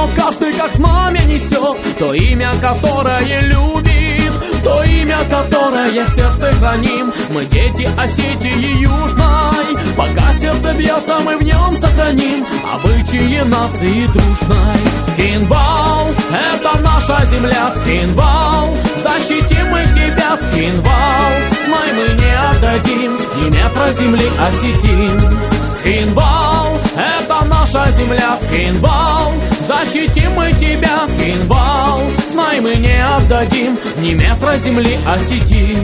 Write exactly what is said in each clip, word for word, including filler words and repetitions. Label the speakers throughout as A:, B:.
A: каждый как знамя несет то имя, которое любит, то имя, которое в сердце храним. Мы дети Осетии Южной, пока сердце бьется, мы в нем сохраним обычаи нации дружной. Цхинвал — это наша земля, Цхинвал, защитим мы тебя, Цхинвал, знай, мы не отдадим ни метра земли Осетин. Цхинвал — это наша земля, Цхинвал, защитим мы тебя, Цхинвал, знай, мы не отдадим ни метра земли Осетин.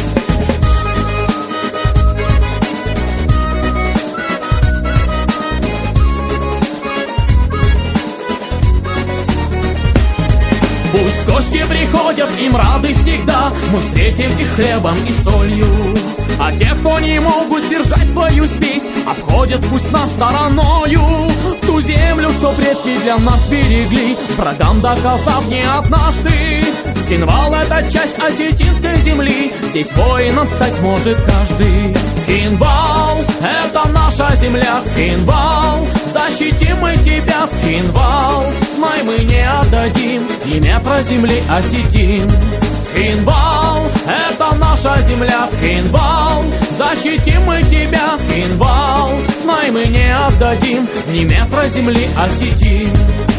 A: Пусть гости приходят, им рады всегда, мы встретим их хлебом и солью. А те, кто не могут сдержать свою спесь, обходят пусть нас стороною. Ту землю, что предки для нас берегли, врагам доказав не однажды. Цхинвал — это часть осетинской земли, здесь воином стать может каждый. Цхинвал — это наша земля, Цхинвал, защитим мы тебя, Цхинвал, знай, мы не отдадим ни метра земли Осетин. Цхинвал — это наша земля, Цхинвал, защитим мы тебя, Цхинвал, знай, мы не отдадим ни метра земли Осетин.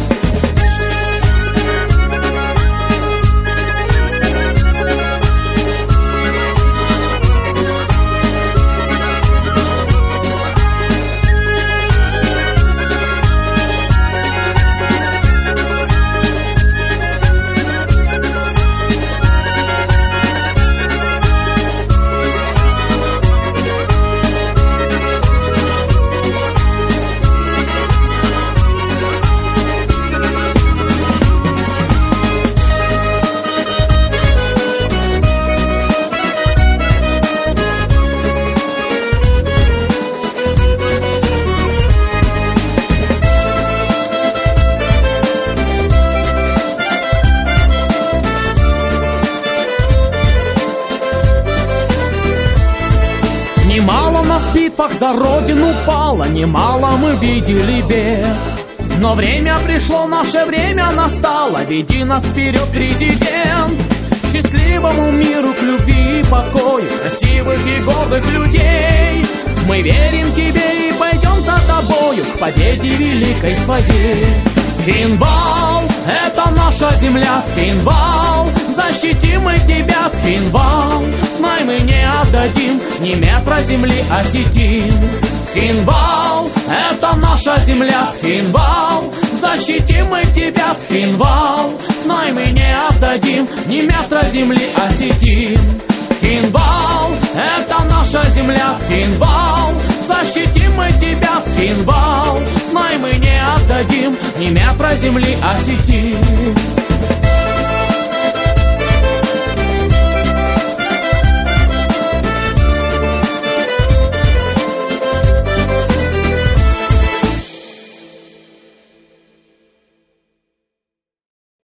A: За родину пало, немало мы видели бед, но время пришло, наше время настало, веди нас вперед, президент. К счастливому миру, к любви и покою, красивых и гордых людей. Мы верим тебе и пойдем за тобою к победе великой своей. Цхинвал — это наша земля, Цхинвал, защитим мы тебя, Цхинвал, знай, мы не отдадим ни метра земли Осетин. Цхинвал — это наша земля, Цхинвал, защитим мы тебя, Цхинвал, знай, мы не отдадим ни метра земли Осетин. Цхинвал — это наша земля, Цхинвал, защитим мы тебя, Цхинвал, знай, мы не отдадим ни метра земли Осетин.